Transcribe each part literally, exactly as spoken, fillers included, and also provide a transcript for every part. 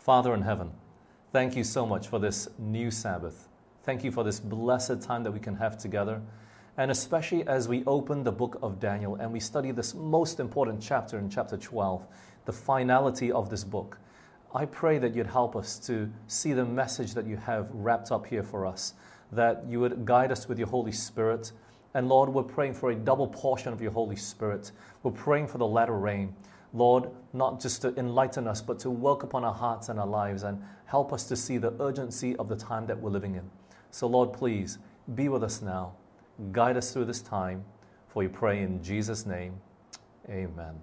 Father in heaven, thank you so much for this new Sabbath. Thank you for this blessed time that we can have together. And especially as we open the book of Daniel and we study this most important chapter in chapter twelve, the finality of this book, I pray that you'd help us to see the message that you have wrapped up here for us, that you would guide us with your Holy Spirit. And Lord, we're praying for a double portion of your Holy Spirit. We're praying for the latter rain. Lord, not just to enlighten us, but to work upon our hearts and our lives and help us to see the urgency of the time that we're living in. So Lord, please be with us now. Guide us through this time, for we pray in Jesus' name. Amen.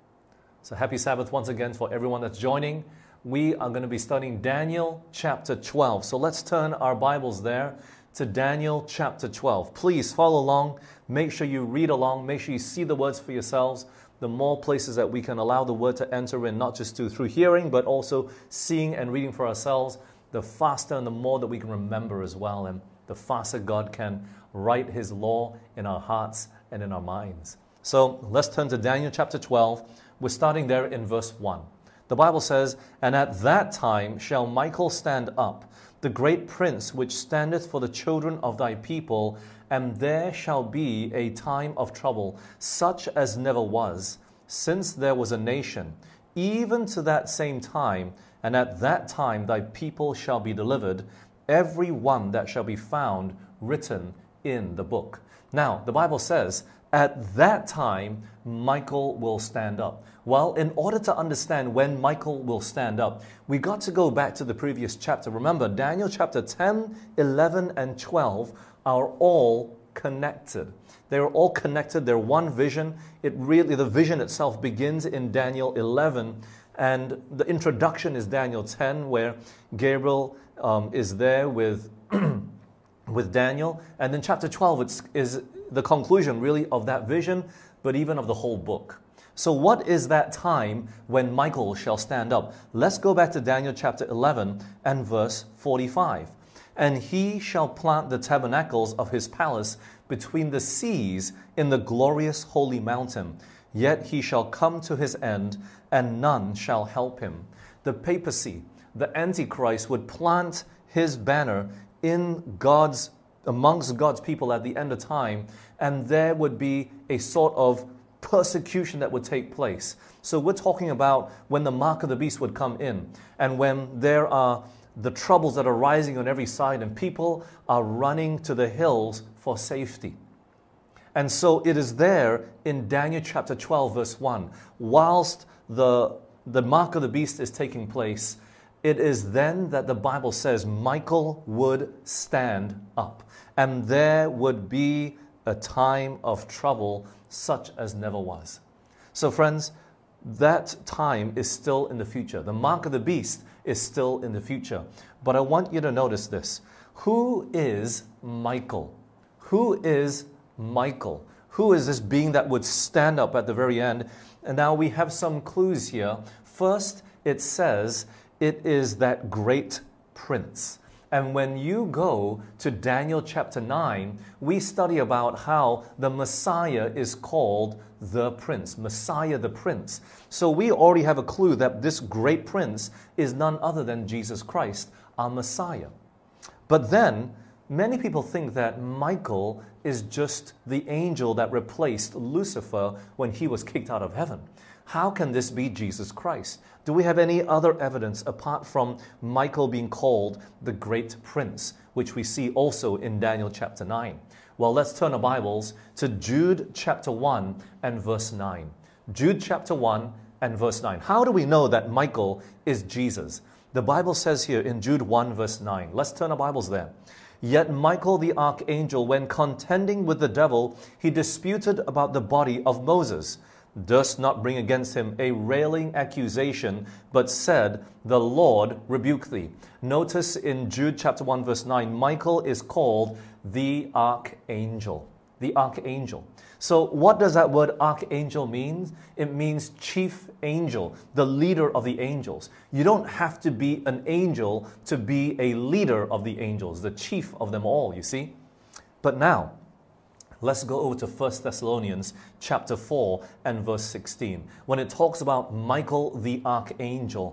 So happy Sabbath once again for everyone that's joining. We are going to be studying Daniel chapter twelve. So let's turn our Bibles there to Daniel chapter twelve. Please follow along. Make sure you read along. Make sure you see the words for yourselves. The more places that we can allow the word to enter in, not just to, through hearing, but also seeing and reading for ourselves, the faster and the more that we can remember as well, and the faster God can write His law in our hearts and in our minds. So let's turn to Daniel chapter twelve. We're starting there in verse one. The Bible says, "And at that time shall Michael stand up, the great prince which standeth for the children of thy people, and there shall be a time of trouble, such as never was, since there was a nation, even to that same time. And at that time thy people shall be delivered, every one that shall be found written in the book." Now, the Bible says, at that time, Michael will stand up. Well, in order to understand when Michael will stand up, we got to go back to the previous chapter. Remember, Daniel chapter ten, eleven, and twelve are all connected. They're all connected. They're one vision. It really, the vision itself begins in Daniel eleven, and the introduction is Daniel ten, where Gabriel um, is there with with Daniel, and then chapter twelve it's, is the conclusion really of that vision, but even of the whole book. So what is that time when Michael shall stand up? Let's go back to Daniel chapter eleven and verse forty-five. "And he shall plant the tabernacles of his palace between the seas in the glorious holy mountain. Yet he shall come to his end, and none shall help him." The papacy, the Antichrist, would plant his banner in God's, amongst God's people at the end of time, and there would be a sort of persecution that would take place. So we're talking about when the mark of the beast would come in, and when there are the troubles that are rising on every side, and people are running to the hills for safety. And so it is there in Daniel chapter twelve, verse one. Whilst the, the mark of the beast is taking place, it is then that the Bible says Michael would stand up, and there would be a time of trouble such as never was. So friends, that time is still in the future. The mark of the beast is still in the future. But I want you to notice this. Who is Michael? Who is Michael? Who is this being that would stand up at the very end? And now we have some clues here. First, it says it is that great prince. And when you go to Daniel chapter nine, we study about how the Messiah is called the Prince, Messiah the Prince. So we already have a clue that this great prince is none other than Jesus Christ, our Messiah. But then, many people think that Michael is just the angel that replaced Lucifer when he was kicked out of heaven. How can this be Jesus Christ? Do we have any other evidence apart from Michael being called the great prince, which we see also in Daniel chapter nine? Well, let's turn our Bibles to Jude chapter one and verse nine. Jude chapter one and verse nine. How do we know that Michael is Jesus? The Bible says here in Jude one verse nine. Let's turn our Bibles there. "Yet Michael the archangel, when contending with the devil, he disputed about the body of Moses, durst not bring against him a railing accusation, but said, The Lord rebuke thee." Notice in Jude chapter one verse nine, Michael is called the archangel. The archangel. So what does that word archangel mean? It means chief angel, the leader of the angels. You don't have to be an angel to be a leader of the angels, the chief of them all, you see. But now, let's go over to First Thessalonians chapter four and verse sixteen. When it talks about Michael the archangel,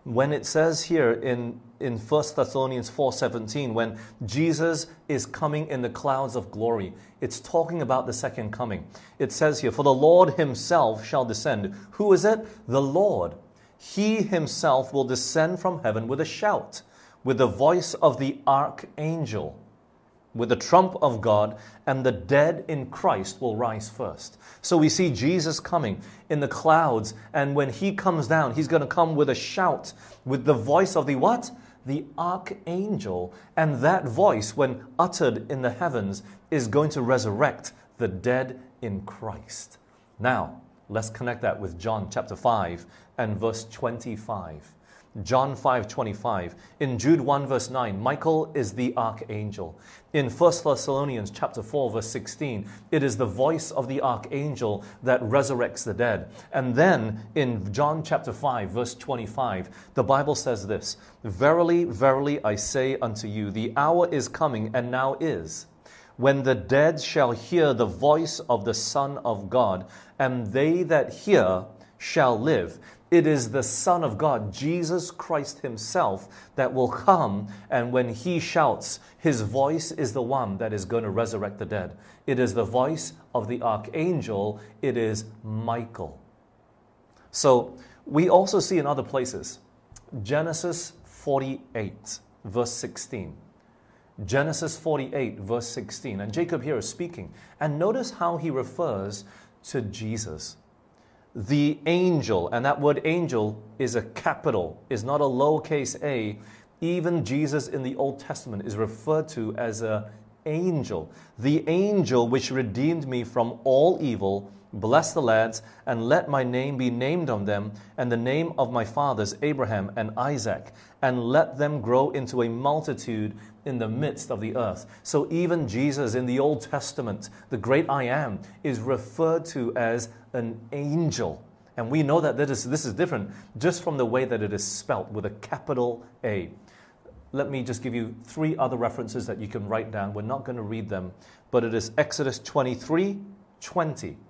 when it says here in, in First Thessalonians four seventeen, when Jesus is coming in the clouds of glory, it's talking about the second coming. It says here, for the Lord himself shall descend. Who is it? The Lord. He himself will descend from heaven with a shout, with the voice of the archangel, with the trump of God, and the dead in Christ will rise first. So we see Jesus coming in the clouds, and when he comes down, he's going to come with a shout, with the voice of the what? The archangel. And that voice, when uttered in the heavens, is going to resurrect the dead in Christ. Now, let's connect that with John chapter five and verse twenty-five. John five twenty-five. In Jude one verse nine, Michael is the archangel. In First Thessalonians chapter four verse sixteen, it is the voice of the archangel that resurrects the dead. And then in John chapter five verse twenty-five, the Bible says this, verily, verily, I say unto you, the hour is coming, and now is, when the dead shall hear the voice of the Son of God, and they that hear shall live. It is the Son of God, Jesus Christ himself, that will come, and when he shouts, his voice is the one that is going to resurrect the dead. It is the voice of the archangel. It is Michael. So we also see in other places, Genesis forty-eight verse sixteen. Genesis forty-eight verse sixteen. And Jacob here is speaking. And notice how he refers to Jesus. The angel, and that word angel is a capital, is not a lowercase a. Even Jesus in the Old Testament is referred to as an angel. The angel which redeemed me from all evil. Bless the lads, and let my name be named on them, and the name of my fathers Abraham and Isaac, and let them grow into a multitude in the midst of the earth. So even Jesus in the Old Testament, the great I Am, is referred to as an angel. And we know that this is, this is different just from the way that it is spelt with a capital A. Let me just give you three other references that you can write down. We're not going to read them, but it is Exodus twenty-three twenty.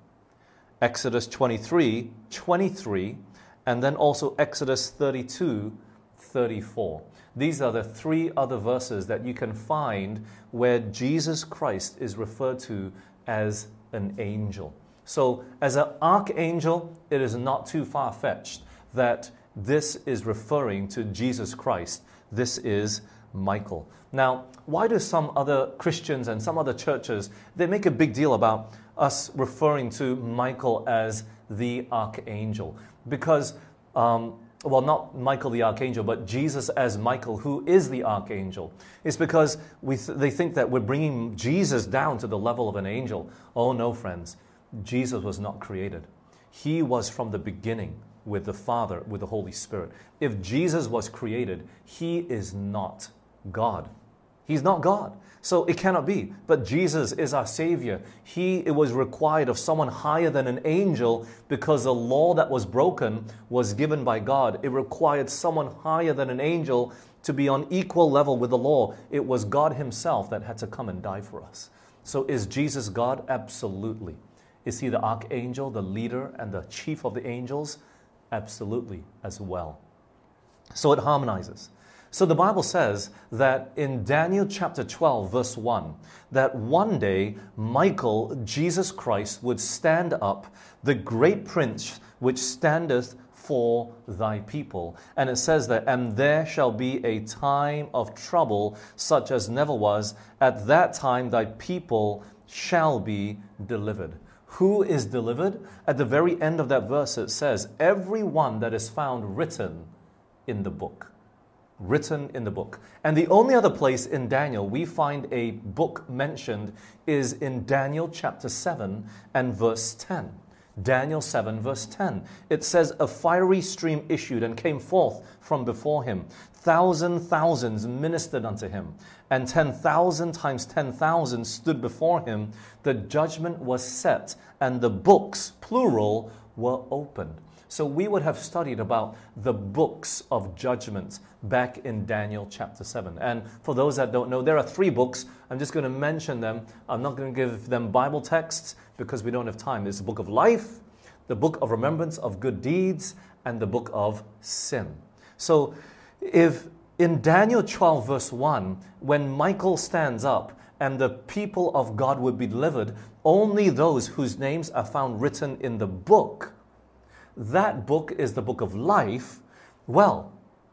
Exodus twenty-three twenty-three, and then also Exodus thirty-two thirty-four. These are the three other verses that you can find where Jesus Christ is referred to as an angel. So as an archangel, it is not too far-fetched that this is referring to Jesus Christ. This is Michael. Now, why do some other Christians and some other churches, they make a big deal about us referring to Michael as the archangel? Because, um, well, not Michael the archangel, but Jesus as Michael, who is the archangel. It's because we th- they think that we're bringing Jesus down to the level of an angel. Oh no, friends. Jesus was not created. He was from the beginning with the Father, with the Holy Spirit. If Jesus was created, he is not God. He's not God. So it cannot be. But Jesus is our Savior. He, it was required of someone higher than an angel because the law that was broken was given by God. It required someone higher than an angel to be on equal level with the law. It was God himself that had to come and die for us. So is Jesus God? Absolutely. Is he the archangel, the leader, and the chief of the angels? Absolutely as well. So it harmonizes. So the Bible says that in Daniel chapter twelve verse one, that one day Michael, Jesus Christ, would stand up, the great prince which standeth for thy people. And it says that, and there shall be a time of trouble such as never was. At that time thy people shall be delivered. Who is delivered? At the very end of that verse it says, everyone that is found written in the book. Written in the book. And the only other place in Daniel we find a book mentioned is in Daniel chapter seven and verse ten. Daniel seven verse ten. It says, a fiery stream issued and came forth from before him. Thousand thousands ministered unto him, and ten thousand times ten thousand stood before him. The judgment was set, and the books, plural, were opened. So we would have studied about the books of judgment back in Daniel chapter seven. And for those that don't know, there are three books. I'm just going to mention them. I'm not going to give them Bible texts because we don't have time. It's the book of life, the book of remembrance of good deeds, and the book of sin. So if in Daniel twelve verse one, when Michael stands up and the people of God would be delivered, only those whose names are found written in the book, that book is the book of life, well,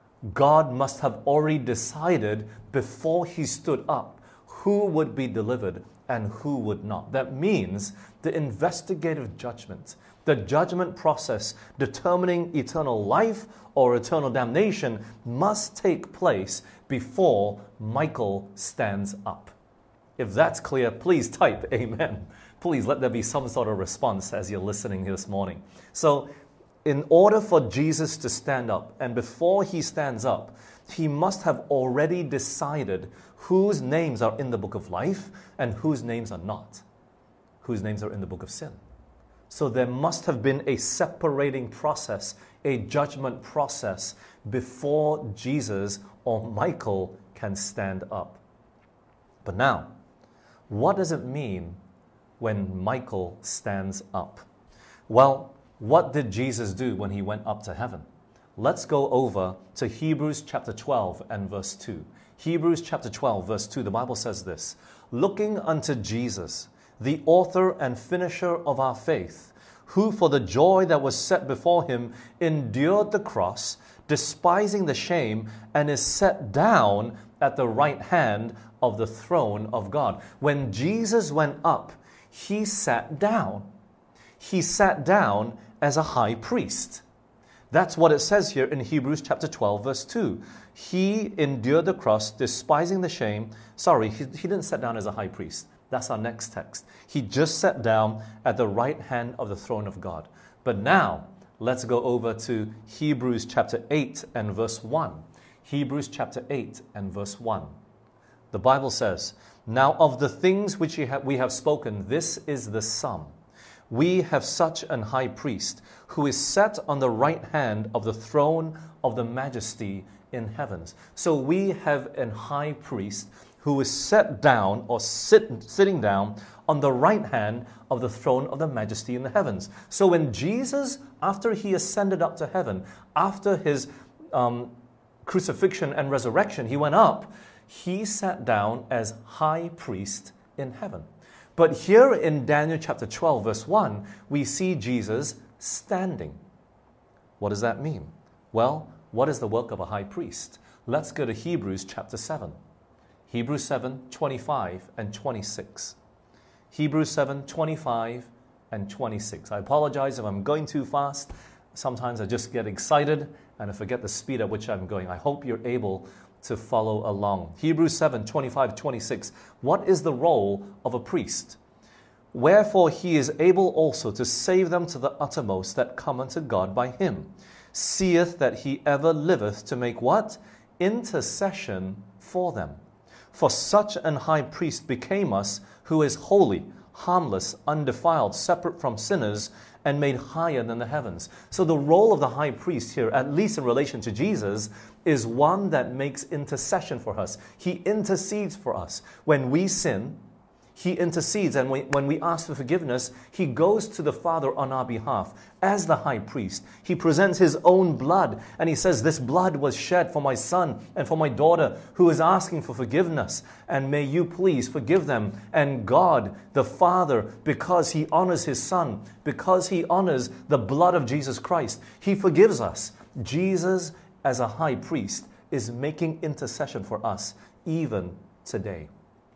God must have already decided before he stood up who would be delivered and who would not. That means the investigative judgment, the judgment process determining eternal life or eternal damnation must take place before Michael stands up. If that's clear, please type amen. Please let there be some sort of response as you're listening this morning. So, in order for Jesus to stand up, and before he stands up, he must have already decided whose names are in the book of life and whose names are not, whose names are in the book of sin. So there must have been a separating process, a judgment process before Jesus or Michael can stand up. But now, what does it mean when Michael stands up? Well, what did Jesus do when he went up to heaven? Let's go over to Hebrews chapter twelve and verse two. Hebrews chapter twelve verse two, the Bible says this, "Looking unto Jesus, the author and finisher of our faith, who for the joy that was set before him endured the cross, despising the shame, and is set down at the right hand of the throne of God." When Jesus went up, he sat down. He sat down as a high priest. That's what it says here in Hebrews chapter twelve verse two. He endured the cross, despising the shame. Sorry, he, he didn't sit down as a high priest. That's our next text. He just sat down at the right hand of the throne of God. But now, let's go over to Hebrews chapter eight and verse one. Hebrews chapter eight and verse one. The Bible says, "Now of the things which we have spoken, this is the sum. We have such an high priest who is set on the right hand of the throne of the majesty in heavens." So we have a high priest who is set down or sit, sitting down on the right hand of the throne of the majesty in the heavens. So when Jesus, after he ascended up to heaven, after his um, crucifixion and resurrection, he went up, he sat down as high priest in heaven. But here in Daniel chapter twelve verse one, we see Jesus standing. What does that mean? Well, what is the work of a high priest? Let's go to Hebrews chapter seven. Hebrews seven, twenty-five and twenty-six. Hebrews seven, twenty-five and twenty-six. I apologize if I'm going too fast. Sometimes I just get excited and I forget the speed at which I'm going. I hope you're able to follow along. Hebrews seven, twenty-five, twenty-six. What is the role of a priest? "Wherefore he is able also to save them to the uttermost that come unto God by him, seeth that he ever liveth to make" what? "Intercession for them. For such an high priest became us, who is holy, harmless, undefiled, separate from sinners, and made higher than the heavens." So the role of the high priest here, at least in relation to Jesus, is one that makes intercession for us. He intercedes for us. When we sin, he intercedes, and when we ask for forgiveness, he goes to the Father on our behalf. As the high priest, he presents his own blood, and he says, "This blood was shed for my son and for my daughter who is asking for forgiveness, and may you please forgive them." And God, the Father, because he honors his son, because he honors the blood of Jesus Christ, he forgives us. Jesus, as a high priest, is making intercession for us even today.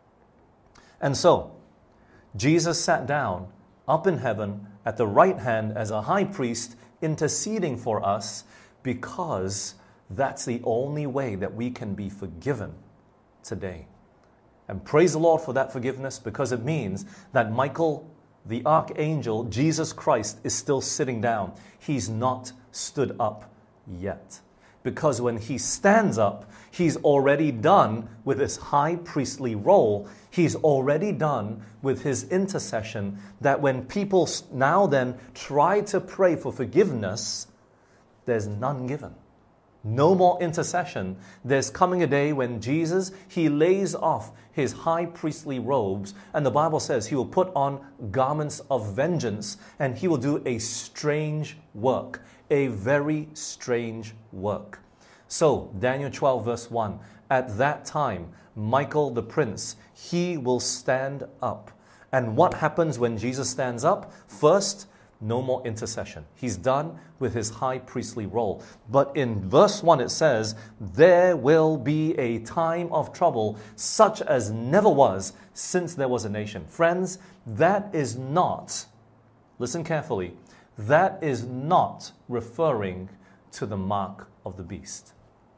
And so, Jesus sat down up in heaven at the right hand as a high priest, interceding for us, because that's the only way that we can be forgiven today. And praise the Lord for that forgiveness, because it means that Michael, the archangel, Jesus Christ, is still sitting down. He's not stood up yet. Because when he stands up, he's already done with his high priestly role. He's already done with his intercession, that when people now then try to pray for forgiveness, there's none given. No more intercession. There's coming a day when Jesus, he lays off his high priestly robes, and the Bible says he will put on garments of vengeance, and he will do a strange work. A very strange work. So, Daniel twelve verse one, at that time, Michael the prince, he will stand up. And what happens when Jesus stands up? First, no more intercession. He's done with his high priestly role. But in verse one it says, there will be a time of trouble such as never was since there was a nation. Friends, that is not, listen carefully, that is not referring to the mark of the beast.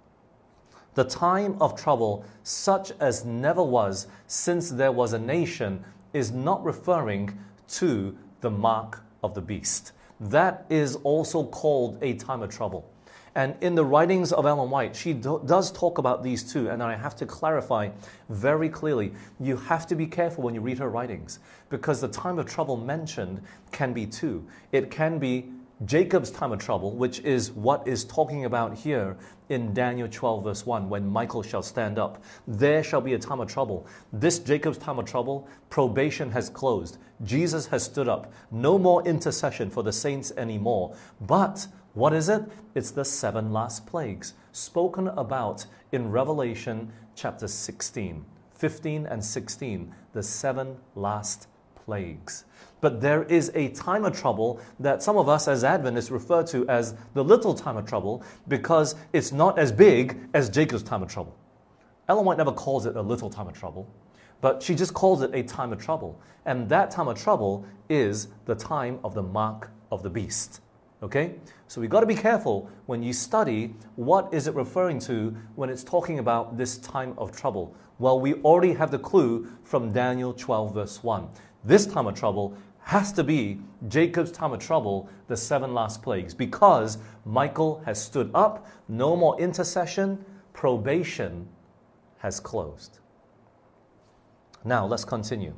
The time of trouble such as never was since there was a nation is not referring to the mark of the beast. That is also called a time of trouble. And in the writings of Ellen White, she do, does talk about these two. And I have to clarify very clearly, you have to be careful when you read her writings, because the time of trouble mentioned can be two. It can be Jacob's time of trouble, which is what is talking about here in Daniel twelve verse one, when Michael shall stand up. There shall be a time of trouble. This Jacob's time of trouble, probation has closed. Jesus has stood up. No more intercession for the saints anymore. But what is it? It's the seven last plagues spoken about in Revelation chapter sixteen, fifteen and sixteen, the seven last plagues. But there is a time of trouble that some of us as Adventists refer to as the little time of trouble, because it's not as big as Jacob's time of trouble. Ellen White never calls it a little time of trouble, but she just calls it a time of trouble. And that time of trouble is the time of the mark of the beast. Okay? So we've got to be careful when you study what is it referring to when it's talking about this time of trouble. Well, we already have the clue from Daniel twelve verse one. This time of trouble has to be Jacob's time of trouble, the seven last plagues, because Michael has stood up, no more intercession, probation has closed. Now, let's continue.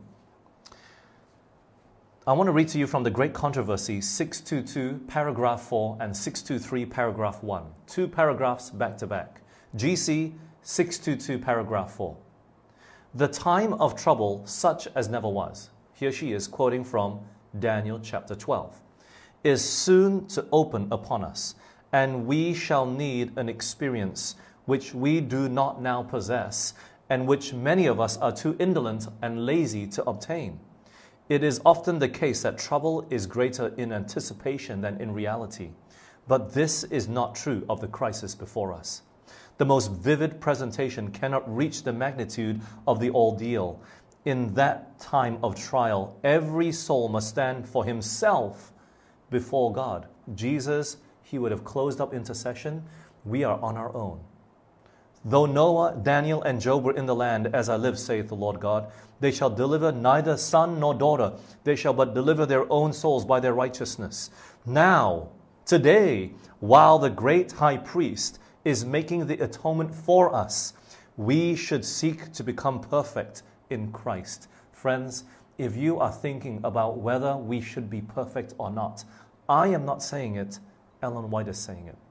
I want to read to you from the Great Controversy, six twenty-two, paragraph four, and six twenty-three, paragraph one. Two paragraphs back to back. G C six twenty-two, paragraph four. The time of trouble such as never was. Here she is quoting from Daniel chapter twelve, is soon to open upon us, and we shall need an experience which we do not now possess, and which many of us are too indolent and lazy to obtain. It is often the case that trouble is greater in anticipation than in reality, but this is not true of the crisis before us. The most vivid presentation cannot reach the magnitude of the ordeal. In that time of trial, every soul must stand for himself before God. Jesus, he would have closed up intercession. We are on our own. Though Noah, Daniel, and Job were in the land, as I live, saith the Lord God, they shall deliver neither son nor daughter. They shall but deliver their own souls by their righteousness. Now, today, while the great high priest is making the atonement for us, we should seek to become perfect in Christ. Friends, if you are thinking about whether we should be perfect or not, I am not saying it, Ellen White is saying it.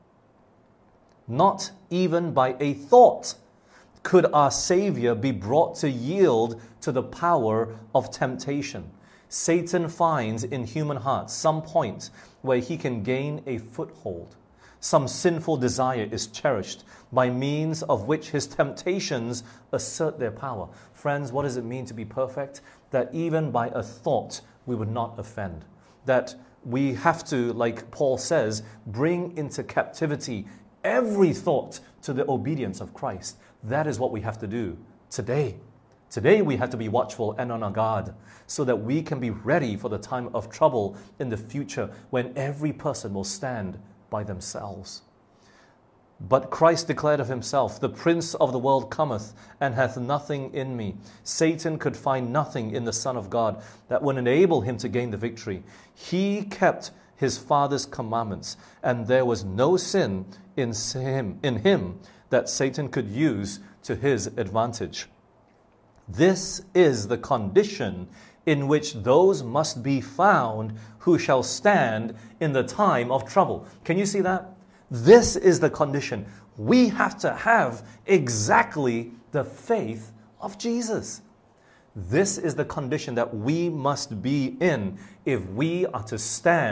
Not even by a thought could our Savior be brought to yield to the power of temptation. Satan finds in human hearts some point where he can gain a foothold. Some sinful desire is cherished by means of which his temptations assert their power. Friends, what does it mean to be perfect? That even by a thought we would not offend. That we have to, like Paul says, bring into captivity every thought to the obedience of Christ. That is what we have to do today. Today we have to be watchful and on our guard so that we can be ready for the time of trouble in the future when every person will stand by themselves. But Christ declared of himself, the prince of the world cometh and hath nothing in me. Satan could find nothing in the Son of God that would enable him to gain the victory. He kept his Father's commandments, and there was no sin in him, in him that Satan could use to his advantage. This is the condition in which those must be found who shall stand in the time of trouble. Can you see that? This is the condition. We have to have exactly the faith of Jesus. This is the condition that we must be in if we are to stand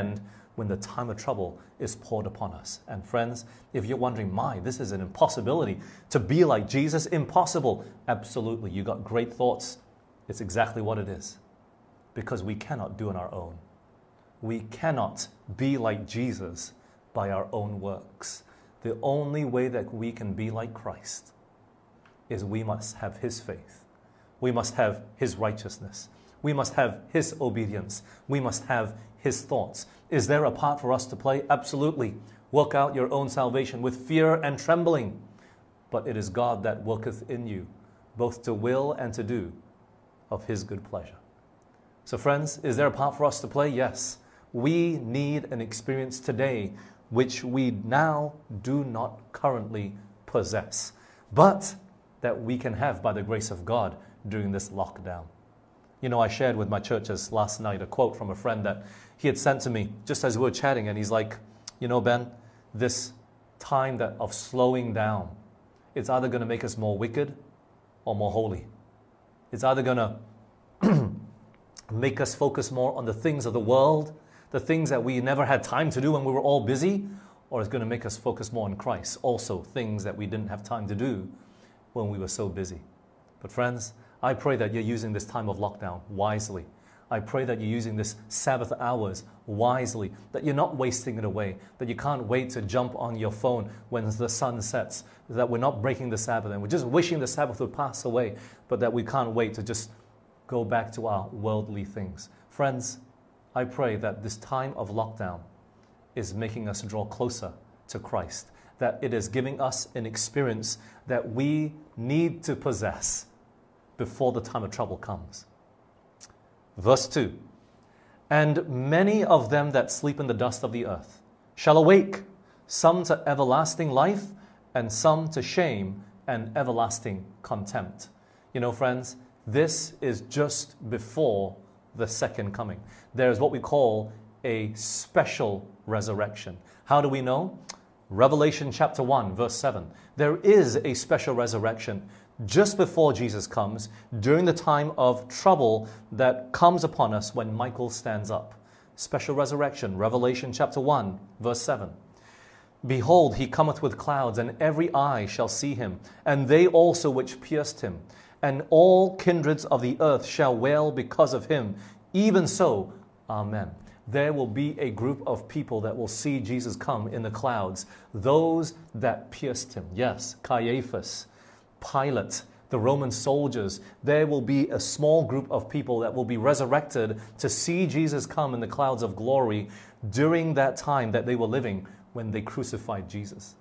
when the time of trouble is poured upon us. And friends, if you're wondering, my, this is an impossibility to be like Jesus, impossible. Absolutely, you got great thoughts. It's exactly what it is. Because we cannot do on our own. We cannot be like Jesus by our own works. The only way that we can be like Christ is we must have His faith. We must have His righteousness. We must have His obedience. We must have His thoughts. Is there a part for us to play? Absolutely. Work out your own salvation with fear and trembling. But it is God that worketh in you, both to will and to do of His good pleasure. So friends, is there a part for us to play? Yes. We need an experience today which we now do not currently possess, but that we can have by the grace of God during this lockdown. You know, I shared with my churches last night a quote from a friend that he had sent to me just as we were chatting, and he's like, you know, Ben, this time that of slowing down, it's either going to make us more wicked or more holy. It's either going to make us focus more on the things of the world, the things that we never had time to do when we were all busy, or it's going to make us focus more on Christ, also things that we didn't have time to do when we were so busy. But friends, I pray that you're using this time of lockdown wisely. I pray that you're using this Sabbath hours wisely, that you're not wasting it away, that you can't wait to jump on your phone when the sun sets, that we're not breaking the Sabbath and we're just wishing the Sabbath would pass away, but that we can't wait to just go back to our worldly things. Friends, I pray that this time of lockdown is making us draw closer to Christ, that it is giving us an experience that we need to possess before the time of trouble comes. Verse two, and many of them that sleep in the dust of the earth shall awake, some to everlasting life, and some to shame and everlasting contempt. You know, friends, this is just before the second coming. There's what we call a special resurrection. How do we know? Revelation chapter one, verse seven. There is a special resurrection just before Jesus comes, during the time of trouble that comes upon us when Michael stands up. Special resurrection, Revelation chapter one, verse seven. Behold, he cometh with clouds, and every eye shall see him, and they also which pierced him. And all kindreds of the earth shall wail because of him. Even so, amen. There will be a group of people that will see Jesus come in the clouds. Those that pierced him. Yes, Caiaphas, Pilate, the Roman soldiers. There will be a small group of people that will be resurrected to see Jesus come in the clouds of glory during that time that they were living when they crucified Jesus.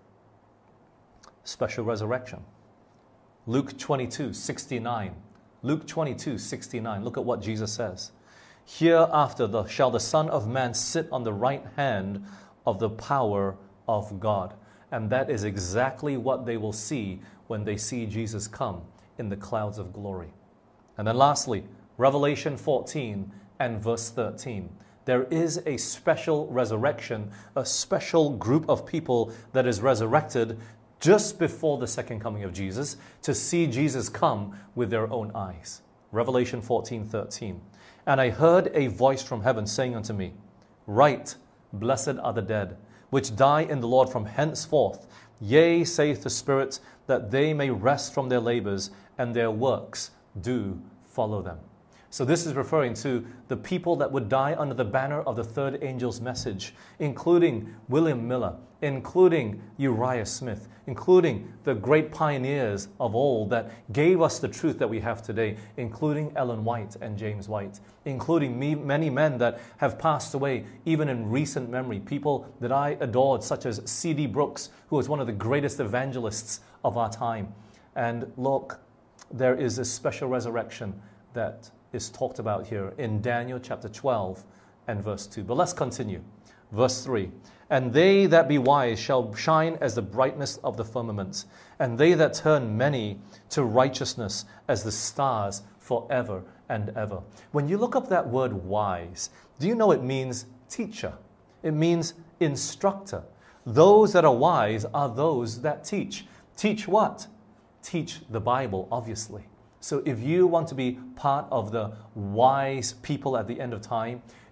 Special resurrection. Luke twenty-two, sixty-nine. Luke twenty-two, sixty-nine. Look at what Jesus says. Hereafter the, shall the Son of Man sit on the right hand of the power of God. And that is exactly what they will see when they see Jesus come in the clouds of glory. And then lastly, Revelation fourteen and verse thirteen. There is a special resurrection, a special group of people that is resurrected just before the second coming of Jesus to see Jesus come with their own eyes. Revelation fourteen, thirteen. And I heard a voice from heaven saying unto me, Write, blessed are the dead, which die in the Lord from henceforth. Yea, saith the Spirit, that they may rest from their labors, and their works do follow them. So this is referring to the people that would die under the banner of the third angel's message, including William Miller, including Uriah Smith, including the great pioneers of old that gave us the truth that we have today, including Ellen White and James White, including me, many men that have passed away, even in recent memory, people that I adored, such as C D Brooks, who was one of the greatest evangelists of our time. And look, there is a special resurrection that is talked about here in Daniel chapter twelve and verse two. But let's continue. Verse three. And they that be wise shall shine as the brightness of the firmament, and they that turn many to righteousness as the stars forever and ever. When you look up that word wise, do you know it means teacher? It means instructor. Those that are wise are those that teach. Teach what? Teach the Bible, obviously. So if you want to be part of the wise people at the end of time,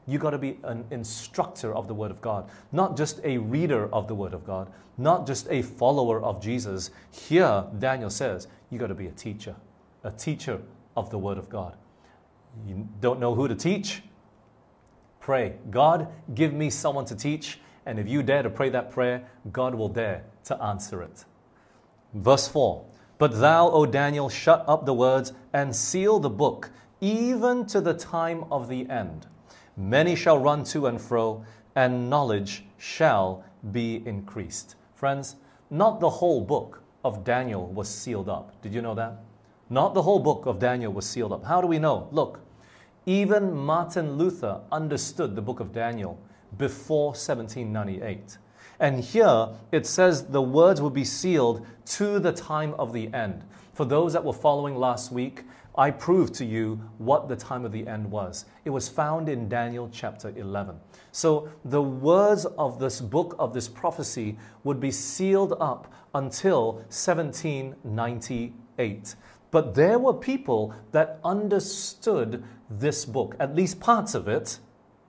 You got to be an instructor of the Word of God, not just a reader of the Word of God, not just a follower of Jesus. Here, Daniel says, you got to be a teacher, a teacher of the Word of God. You don't know who to teach? Pray, God, give me someone to teach. And if you dare to pray that prayer, God will dare to answer it. Verse four, but thou, O Daniel, shut up the words and seal the book, even to the time of the end. Many shall run to and fro, and knowledge shall be increased. Friends, not the whole book of Daniel was sealed up. Did you know that? Not the whole book of Daniel was sealed up. How do we know? Look, even Martin Luther understood the book of Daniel before seventeen ninety-eight. And here it says the words will be sealed to the time of the end. For those that were following last week, I proved to you what the time of the end was. It was found in Daniel chapter eleven. So the words of this book, of this prophecy, would be sealed up until seventeen ninety-eight. But there were people that understood this book, at least parts of it,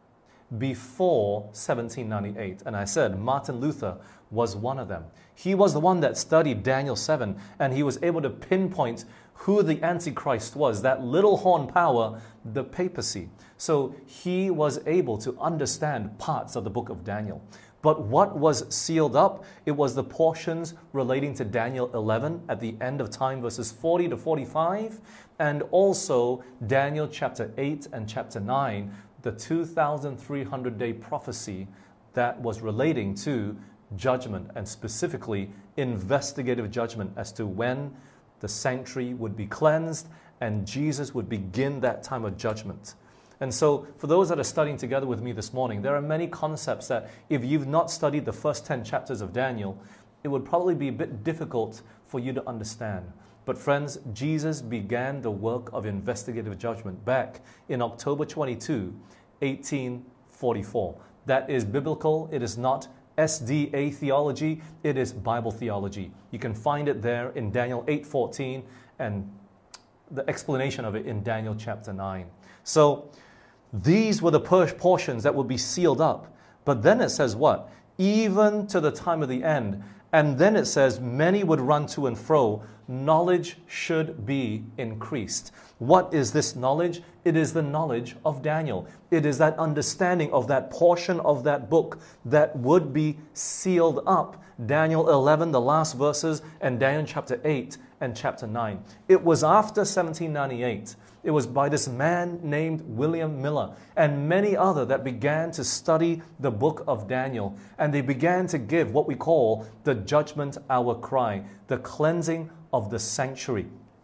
before seventeen ninety-eight. And I said Martin Luther was one of them. He was the one that studied Daniel seven, and he was able to pinpoint who the Antichrist was, that little horn power, the papacy. So he was able to understand parts of the book of Daniel. But what was sealed up? It was the portions relating to Daniel eleven at the end of time, verses forty to forty-five, and also Daniel chapter eight and chapter nine, the two thousand three hundred day prophecy that was relating to judgment, and specifically investigative judgment as to when the sanctuary would be cleansed and Jesus would begin that time of judgment. And so for those that are studying together with me this morning, there are many concepts that if you've not studied the first ten chapters of Daniel, it would probably be a bit difficult for you to understand. But friends, Jesus began the work of investigative judgment back in October twenty-second, eighteen forty-four. That is biblical. It is not S D A theology. It is Bible theology. You can find it there in Daniel eight fourteen and the explanation of it in Daniel chapter nine. So these were the portions that would be sealed up. But then it says what? Even to the time of the end. And then it says, many would run to and fro. Knowledge should be increased. What is this knowledge? It is the knowledge of Daniel. It is that understanding of that portion of that book that would be sealed up. Daniel eleven, the last verses, and Daniel chapter eight and chapter nine. It was after seventeen ninety-eight. It was by this man named William Miller and many other that began to study the book of Daniel. And they began to give what we call the judgment hour cry, the cleansing of the sanctuary.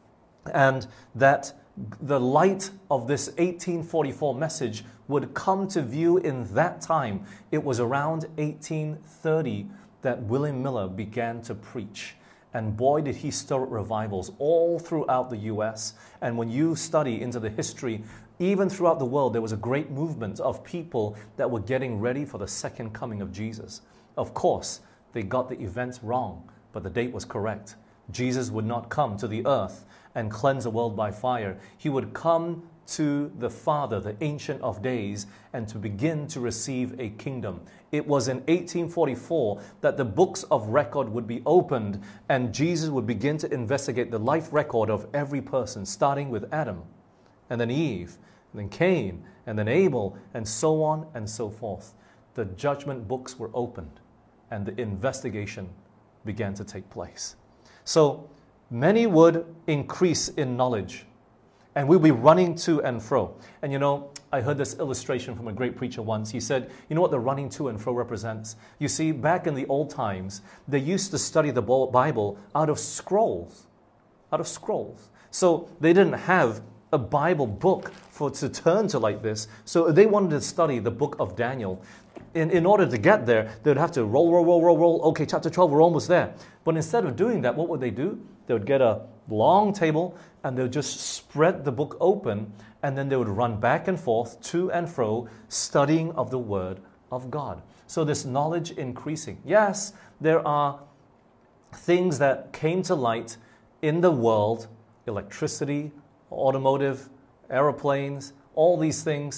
And that the light of this eighteen forty-four message would come to view in that time. It was around eighteen thirty that William Miller began to preach. And boy, did he stir up revivals all throughout the U S. And when you study into the history, even throughout the world, there was a great movement of people that were getting ready for the second coming of Jesus. Of course, they got the events wrong, but the date was correct. Jesus would not come to the earth and cleanse the world by fire. He would come to the Father, the Ancient of Days, and to begin to receive a kingdom. It was in eighteen forty-four that the books of record would be opened and Jesus would begin to investigate the life record of every person, starting with Adam, and then Eve, and then Cain, and then Abel, and so on and so forth. The judgment books were opened and the investigation began to take place. So many would increase in knowledge, and we'll be running to and fro. And you know, I heard this illustration from a great preacher once. He said, you know what the running to and fro represents? You see, back in the old times, they used to study the Bible out of scrolls, out of scrolls. So they didn't have a Bible book for to turn to like this. So they wanted to study the book of Daniel. In, in order to get there, they would have to roll, roll, roll, roll, roll. Okay, chapter twelve, we're almost there. But instead of doing that, what would they do? They would get a long table and they would just spread the book open, and then they would run back and forth, to and fro, studying of the Word of God. So this knowledge increasing. Yes, there are things that came to light in the world, electricity, automotive, aeroplanes, all these things.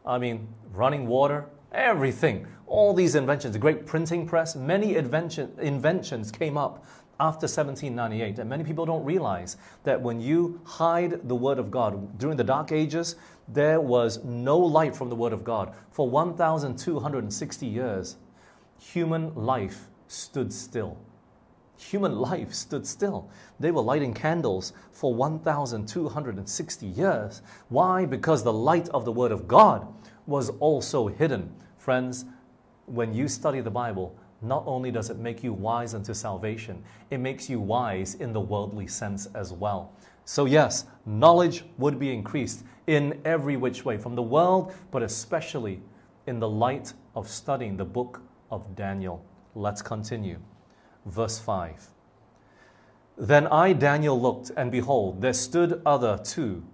I mean, running water, everything. All these inventions, the great printing press, many invention, inventions came up after seventeen ninety-eight. And many people don't realize that when you hide the Word of God, during the Dark Ages, there was no light from the Word of God. For one thousand two hundred sixty years, human life stood still. Human life stood still. They were lighting candles for one thousand two hundred sixty years. Why? Because the light of the Word of God was also hidden. Friends, when you study the Bible, not only does it make you wise unto salvation, it makes you wise in the worldly sense as well. So yes, knowledge would be increased in every which way, from the world, but especially in the light of studying the book of Daniel. Let's continue. Verse five. Then I, Daniel, looked, and behold, there stood other two,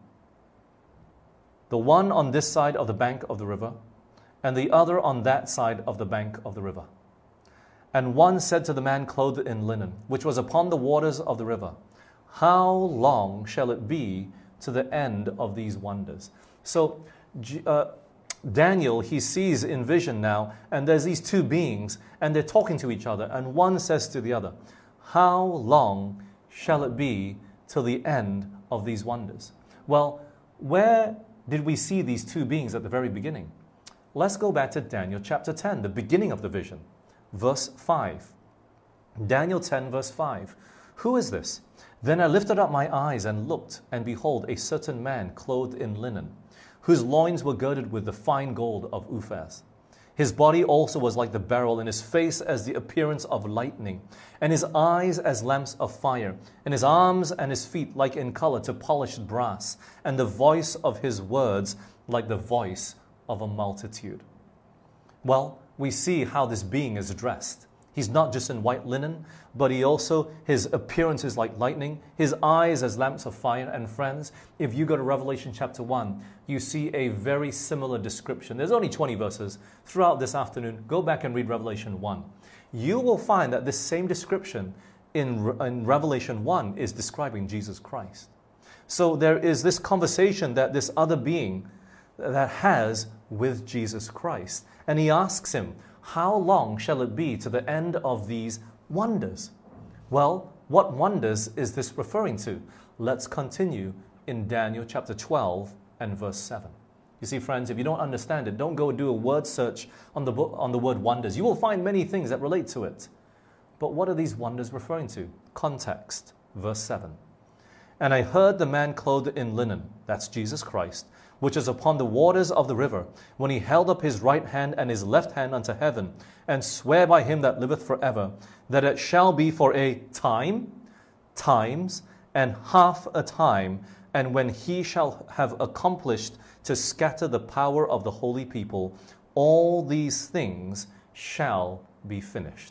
the one on this side of the bank of the river, and the other on that side of the bank of the river. And one said to the man clothed in linen, which was upon the waters of the river, how long shall it be to the end of these wonders? So uh, Daniel, he sees in vision now, and there's these two beings, and they're talking to each other, and one says to the other, how long shall it be till the end of these wonders? Well, where did we see these two beings at the very beginning? Let's go back to Daniel chapter ten, the beginning of the vision. Verse five. Daniel ten, verse five. Who is this? Then I lifted up my eyes and looked, and behold, a certain man clothed in linen, whose loins were girded with the fine gold of Uphaz. His body also was like the beryl, and his face as the appearance of lightning, and his eyes as lamps of fire, and his arms and his feet like in color to polished brass, and the voice of his words like the voice of a multitude. Well, we see how this being is dressed. He's not just in white linen, but he also, his appearance is like lightning, his eyes as lamps of fire. And friends, if you go to Revelation chapter one, you see a very similar description. There's only twenty verses. Throughout this afternoon, go back and read Revelation one. You will find that this same description in, in Revelation one is describing Jesus Christ. So there is this conversation that this other being that has with Jesus Christ. And he asks him, how long shall it be to the end of these wonders? Well, what wonders is this referring to? Let's continue in Daniel chapter twelve and verse seven. You see, friends, if you don't understand it, don't go do a word search on the, book, on the word wonders. You will find many things that relate to it. But what are these wonders referring to? Context, verse seven. And I heard the man clothed in linen, that's Jesus Christ, which is upon the waters of the river, when he held up his right hand and his left hand unto heaven, and sware by him that liveth forever, that it shall be for a time, times, and half a time, and when he shall have accomplished to scatter the power of the holy people, all these things shall be finished.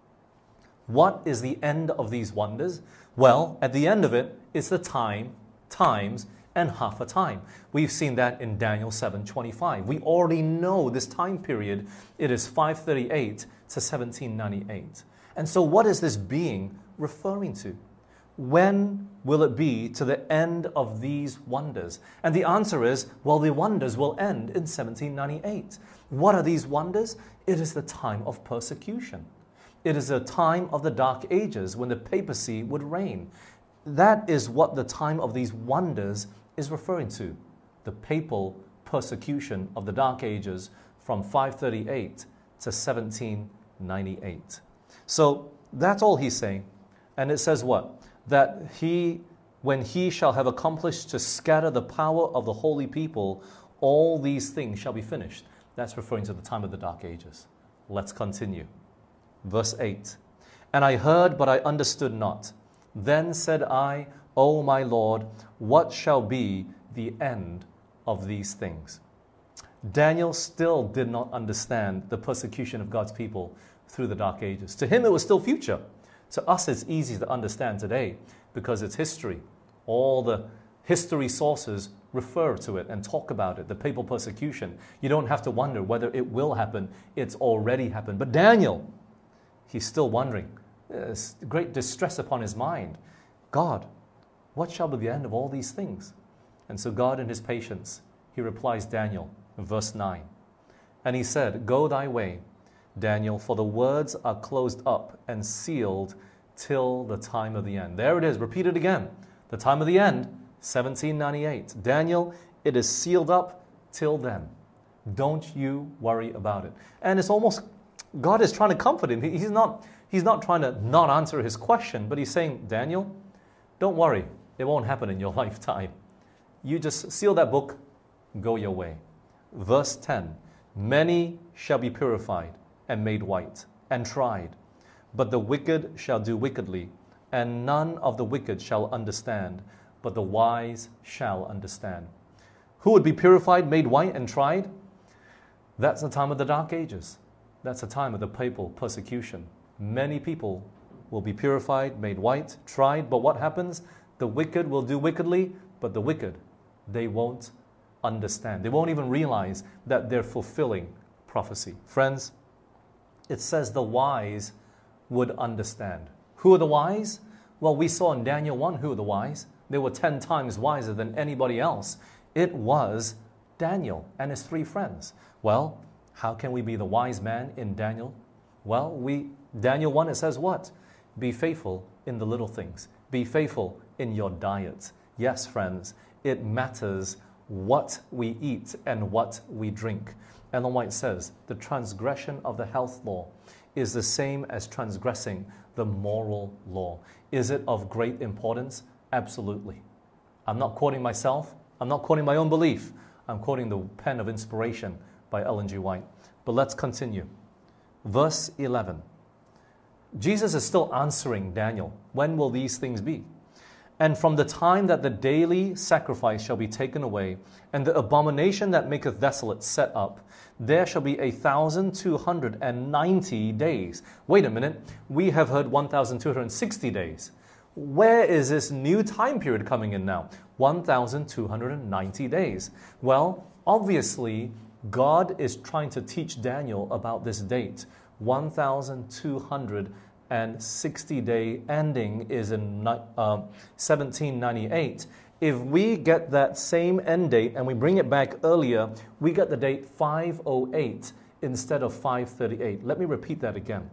What is the end of these wonders? Well, at the end of it, it's the time, times, and half a time. We've seen that in Daniel seven twenty-five. We already know this time period. It is five thirty-eight to seventeen ninety-eight. And so what is this being referring to? When will it be to the end of these wonders? And the answer is, well, the wonders will end in seventeen ninety-eight. What are these wonders? It is the time of persecution. It is a time of the Dark Ages when the papacy would reign. That is what the time of these wonders is referring to. The papal persecution of the Dark Ages from five thirty-eight to seventeen ninety-eight. So that's all he's saying. And it says what? That he, when he shall have accomplished to scatter the power of the holy people, all these things shall be finished. That's referring to the time of the Dark Ages. Let's continue. Verse eight. And I heard, but I understood not. Then said I, O my Lord, what shall be the end of these things? Daniel still did not understand the persecution of God's people through the Dark Ages. To him, it was still future. To us, it's easy to understand today because it's history. All the history sources refer to it and talk about it, the papal persecution. You don't have to wonder whether it will happen. It's already happened. But Daniel, he's still wondering. There's great distress upon his mind. God, what shall be the end of all these things? And so God, in his patience, he replies, Daniel, verse nine. And he said, Go thy way, Daniel, for the words are closed up and sealed till the time of the end. There it is, repeat it again. The time of the end, seventeen ninety-eight. Daniel, it is sealed up till then. Don't you worry about it. And it's almost, God is trying to comfort him. He's not, he's not trying to not answer his question, but he's saying, Daniel, don't worry. It won't happen in your lifetime. You just seal that book, go your way. Verse ten, many shall be purified and made white and tried, but the wicked shall do wickedly, and none of the wicked shall understand, but the wise shall understand. Who would be purified, made white, and tried? That's the time of the Dark Ages. That's the time of the papal persecution. Many people will be purified, made white, tried, but what happens? The wicked will do wickedly, but the wicked, they won't understand. They won't even realize that they're fulfilling prophecy. Friends, it says the wise would understand. Who are the wise? Well, we saw in Daniel one who are the wise. They were ten times wiser than anybody else. It was Daniel and his three friends. Well, how can we be the wise man in Daniel? Well, we Daniel one, it says what? Be faithful in the little things. Be faithful in your diet. Yes, friends, it matters what we eat and what we drink. Ellen White says, the transgression of the health law is the same as transgressing the moral law. Is it of great importance? Absolutely. I'm not quoting myself. I'm not quoting my own belief. I'm quoting the pen of inspiration by Ellen G. White. But let's continue. Verse eleven. Jesus is still answering Daniel. When will these things be? And from the time that the daily sacrifice shall be taken away, and the abomination that maketh desolate set up, there shall be a thousand two hundred and ninety days. Wait a minute, we have heard one thousand two hundred and sixty days. Where is this new time period coming in now? one thousand two hundred and ninety days. Well, obviously, God is trying to teach Daniel about this date. one thousand two hundred sixty day ending is in uh, seventeen ninety-eight. If we get that same end date and we bring it back earlier, we get the date five oh eight instead of five thirty-eight. Let me repeat that again.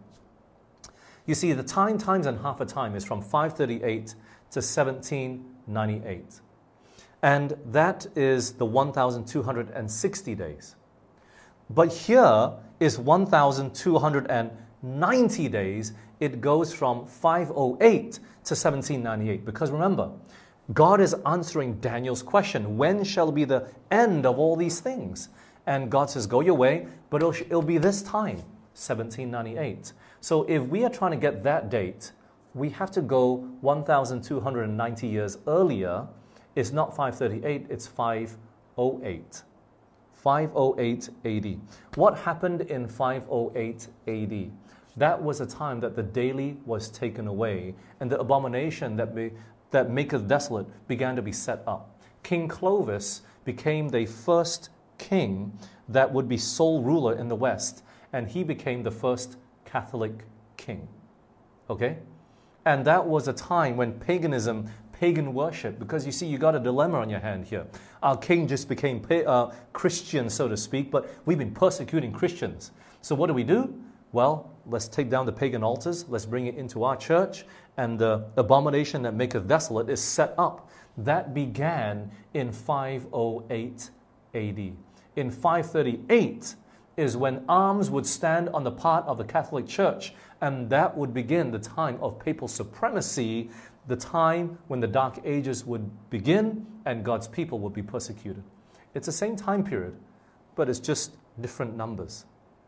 You see, the time times and half a time is from five thirty-eight to seventeen ninety-eight. And that is the one thousand two hundred sixty days. But here is one thousand two hundred ninety days. It goes from five oh eight to seventeen ninety-eight. Because remember, God is answering Daniel's question, when shall be the end of all these things? And God says, go your way, but it'll, it'll be this time, seventeen ninety-eight. So if we are trying to get that date, we have to go one thousand two hundred ninety years earlier. It's not five thirty-eight, it's five oh eight. five oh eight A D. What happened in five oh eight A D? That was a time that the daily was taken away, and the abomination that, be, that maketh desolate began to be set up. King Clovis became the first king that would be sole ruler in the West, and he became the first Catholic king. Okay? And that was a time when paganism, pagan worship, because you see, you got a dilemma on your hand here. Our king just became uh, Christian, so to speak, but we've been persecuting Christians. So what do we do? Well, let's take down the pagan altars, let's bring it into our church, and the abomination that maketh desolate is set up. That began in five oh eight A D. In five thirty-eight is when arms would stand on the part of the Catholic Church, and that would begin the time of papal supremacy, the time when the Dark Ages would begin and God's people would be persecuted. It's the same time period, but it's just different numbers.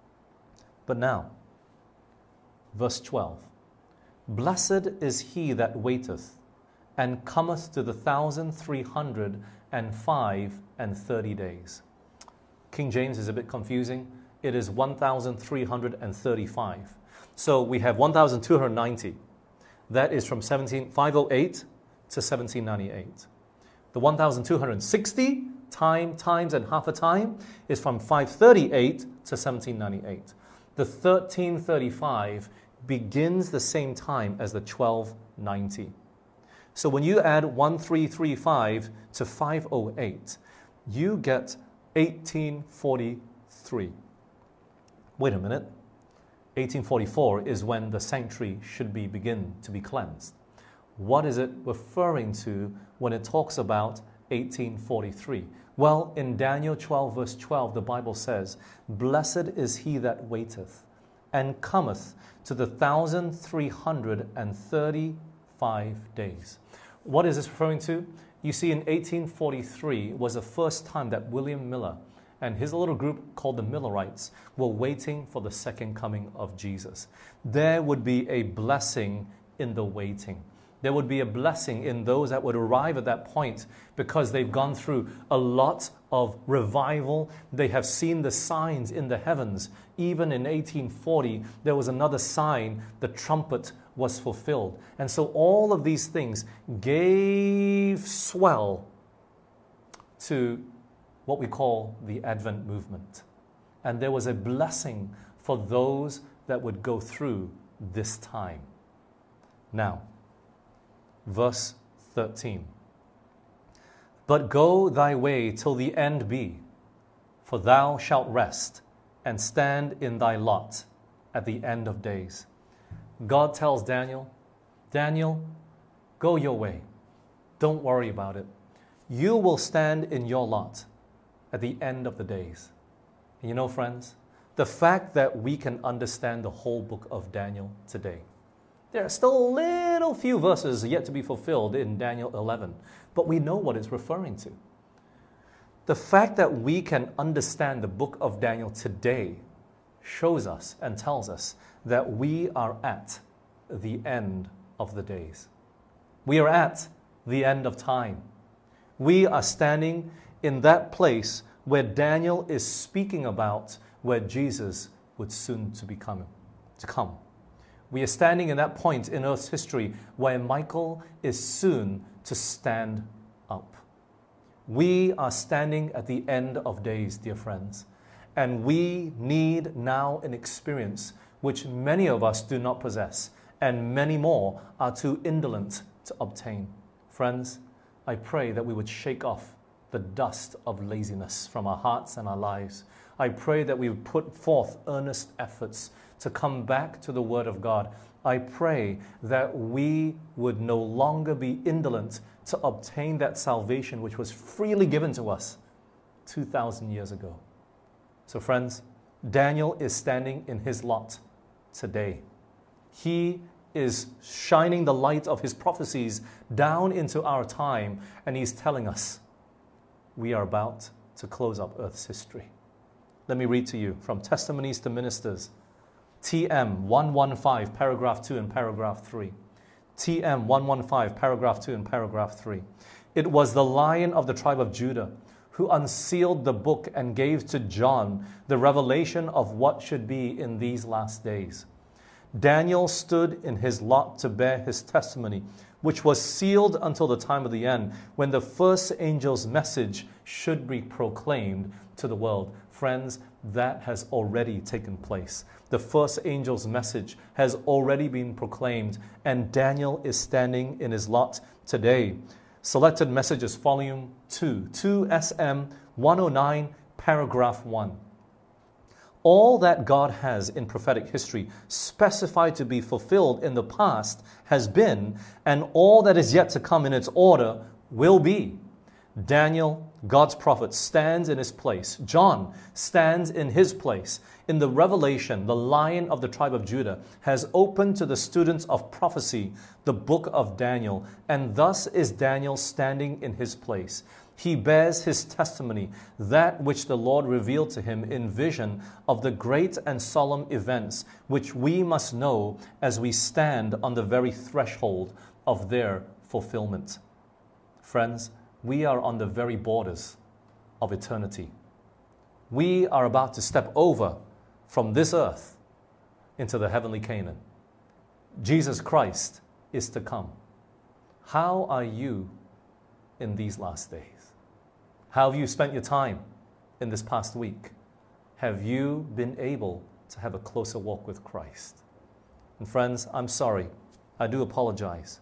But now, verse twelve. Blessed is he that waiteth, and cometh to the thousand three hundred and five and thirty days. King James is a bit confusing. It is one thousand three hundred thirty-five. So we have one thousand two hundred ninety. That is from five oh eight to seventeen ninety-eight. The one thousand two hundred sixty, time, times, and half a time, is from five thirty-eight to seventeen ninety-eight. The thirteen thirty-five begins the same time as the twelve ninety. So when you add one three three five to five oh eight, you get eighteen forty-three. Wait a minute. eighteen forty-four is when the sanctuary should be begin to be cleansed. What is it referring to when it talks about eighteen forty-three? Well, in Daniel twelve verse twelve, the Bible says, "Blessed is he that waiteth, and cometh to the thousand three hundred and thirty-five days." What is this referring to? You see, in eighteen forty-three was the first time that William Miller and his little group called the Millerites were waiting for the second coming of Jesus. There would be a blessing in the waiting. There would be a blessing in those that would arrive at that point because they've gone through a lot of revival. They have seen the signs in the heavens. Even in eighteen forty, there was another sign, the trumpet was fulfilled. And so all of these things gave swell to what we call the Advent movement. And there was a blessing for those that would go through this time. Now, verse thirteen. "But go thy way till the end be, for thou shalt rest and stand in thy lot at the end of days." God tells Daniel, Daniel, go your way. Don't worry about it. You will stand in your lot at the end of the days. And you know, friends, the fact that we can understand the whole book of Daniel today, there are still a little few verses yet to be fulfilled in Daniel eleven, but we know what it's referring to. The fact that we can understand the book of Daniel today shows us and tells us that we are at the end of the days. We are at the end of time. We are standing in that place where Daniel is speaking about where Jesus would soon to be coming, to come. We are standing in that point in Earth's history where Michael is soon to stand up. We are standing at the end of days, dear friends, and we need now an experience which many of us do not possess, and many more are too indolent to obtain. Friends, I pray that we would shake off the dust of laziness from our hearts and our lives. I pray that we would put forth earnest efforts to come back to the Word of God. I pray that we would no longer be indolent to obtain that salvation which was freely given to us two thousand years ago. So friends, Daniel is standing in his lot today. He is shining the light of his prophecies down into our time, and he's telling us we are about to close up Earth's history. Let me read to you from Testimonies to Ministers, T M one fifteen, paragraph two and paragraph three. T M one fifteen, paragraph two and paragraph three. "It was the Lion of the tribe of Judah who unsealed the book and gave to John the revelation of what should be in these last days. Daniel stood in his lot to bear his testimony, which was sealed until the time of the end, when the first angel's message should be proclaimed to the world." Friends, that has already taken place. The first angel's message has already been proclaimed, and Daniel is standing in his lot today. Selected Messages, Volume two, two S M one oh nine, paragraph one. "All that God has in prophetic history specified to be fulfilled in the past has been, and all that is yet to come in its order will be. Daniel, God's prophet, stands in his place. John stands in his place. In the Revelation, the Lion of the tribe of Judah has opened to the students of prophecy the book of Daniel, and thus is Daniel standing in his place. He bears his testimony, that which the Lord revealed to him in vision of the great and solemn events which we must know as we stand on the very threshold of their fulfillment." Friends, we are on the very borders of eternity. We are about to step over from this earth into the heavenly Canaan. Jesus Christ is to come. How are you in these last days? How have you spent your time in this past week? Have you been able to have a closer walk with Christ? And friends, I'm sorry. I do apologize.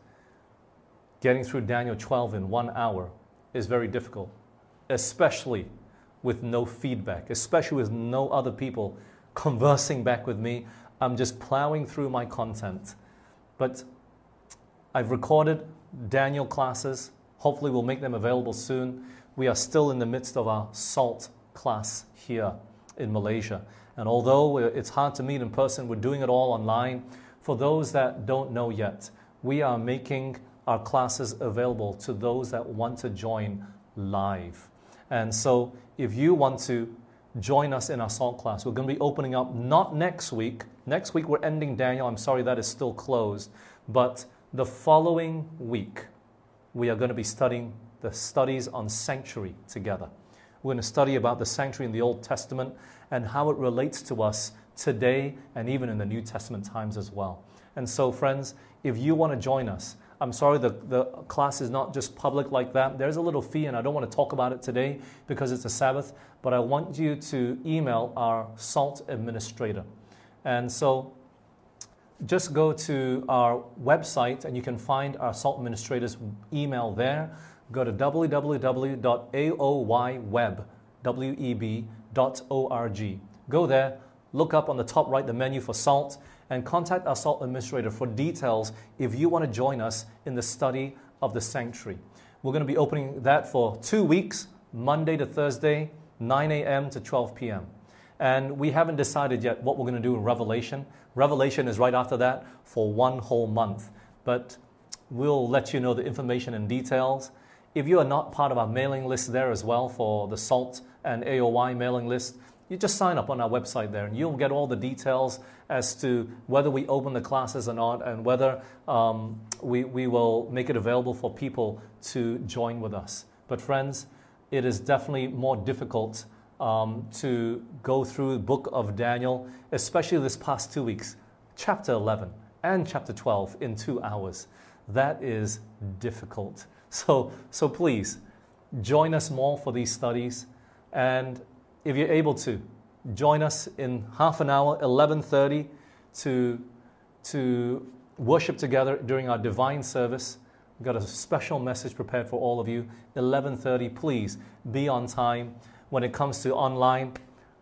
Getting through Daniel twelve in one hour is very difficult, especially with no feedback, especially with no other people conversing back with me. I'm just plowing through my content. But I've recorded Daniel classes. Hopefully we'll make them available soon. We are still in the midst of our SALT class here in Malaysia. And although it's hard to meet in person, we're doing it all online. For those that don't know yet, we are making our classes available to those that want to join live. And so if you want to join us in our SALT class, we're going to be opening up not next week. Next week we're ending Daniel. I'm sorry that is still closed. But the following week, we are going to be studying the studies on sanctuary together. We're going to study about the sanctuary in the Old Testament and how it relates to us today and even in the New Testament times as well. And so, friends, if you want to join us, I'm sorry the, the class is not just public like that. There's a little fee, and I don't want to talk about it today because it's a Sabbath, but I want you to email our SALT administrator. And so just go to our website, and you can find our SALT administrator's email there. Go to w w w dot a o y web dot org. Go there, look up on the top right the menu for SALT, and contact our SALT administrator for details if you want to join us in the study of the sanctuary. We're going to be opening that for two weeks, Monday to Thursday, nine a m to twelve p m And we haven't decided yet what we're going to do in Revelation. Revelation is right after that for one whole month. But we'll let you know the information and details. If you are not part of our mailing list there as well for the SALT and A O Y mailing list, you just sign up on our website there and you'll get all the details as to whether we open the classes or not, and whether um, we, we will make it available for people to join with us. But friends, it is definitely more difficult um, to go through the book of Daniel, especially this past two weeks, chapter eleven and chapter twelve in two hours. That is difficult. So, so please, join us more for these studies. And if you're able to, join us in half an hour, eleven thirty, to, to worship together during our divine service. We've got a special message prepared for all of you. eleven thirty, please be on time. When it comes to online,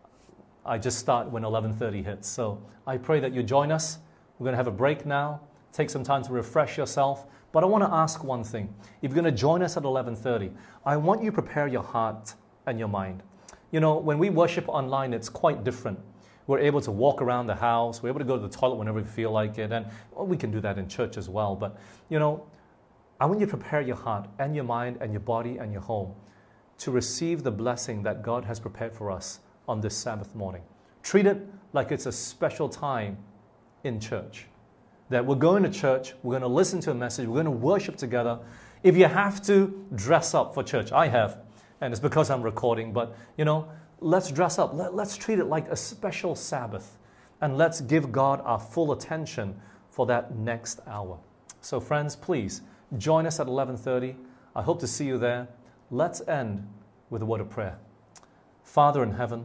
I just start when eleven thirty hits. So I pray that you join us. We're going to have a break now. Take some time to refresh yourself. But I want to ask one thing. If you're going to join us at eleven thirty, I want you to prepare your heart and your mind. You know, when we worship online, it's quite different. We're able to walk around the house. We're able to go to the toilet whenever we feel like it. And well, we can do that in church as well. But, you know, I want you to prepare your heart and your mind and your body and your home to receive the blessing that God has prepared for us on this Sabbath morning. Treat it like it's a special time in church. That we're going to church, we're going to listen to a message, we're going to worship together. If you have to, dress up for church. I have. And it's because I'm recording, but, you know, let's dress up. Let, let's treat it like a special Sabbath. And let's give God our full attention for that next hour. So friends, please join us at eleven thirty. I hope to see you there. Let's end with a word of prayer. Father in heaven,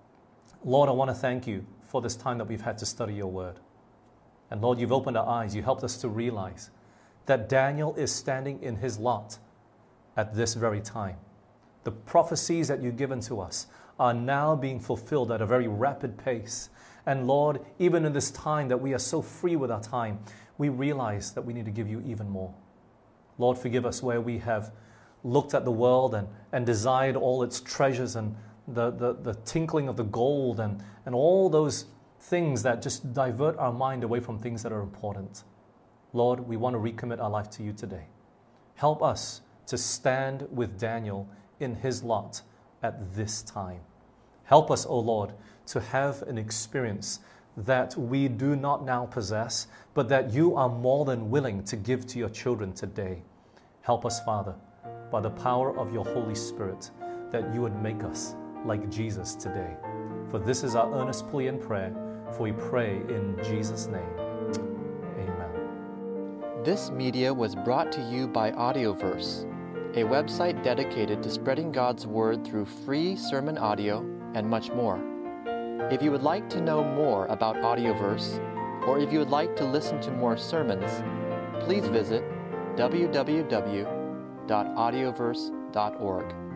Lord, I want to thank you for this time that we've had to study your word. And Lord, you've opened our eyes. You helped us to realize that Daniel is standing in his lot at this very time. The prophecies that you've given to us are now being fulfilled at a very rapid pace. And Lord, even in this time that we are so free with our time, we realize that we need to give you even more. Lord, forgive us where we have looked at the world and, and desired all its treasures and the, the, the tinkling of the gold and, and all those things that just divert our mind away from things that are important. Lord, we want to recommit our life to you today. Help us to stand with Daniel in his lot at this time. Help us, O Lord, to have an experience that we do not now possess, but that you are more than willing to give to your children today. Help us, Father, by the power of your Holy Spirit, that you would make us like Jesus today. For this is our earnest plea and prayer, for we pray in Jesus' name. Amen. This media was brought to you by Audioverse, a website dedicated to spreading God's Word through free sermon audio and much more. If you would like to know more about Audioverse, or if you would like to listen to more sermons, please visit w w w dot audioverse dot org.